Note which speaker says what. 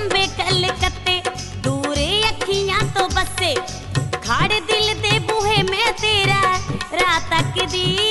Speaker 1: बंबे कलकत्ते दूरे अखियां तो बसे, खाड़ दिल दे बूहे में तेरा रात तक दी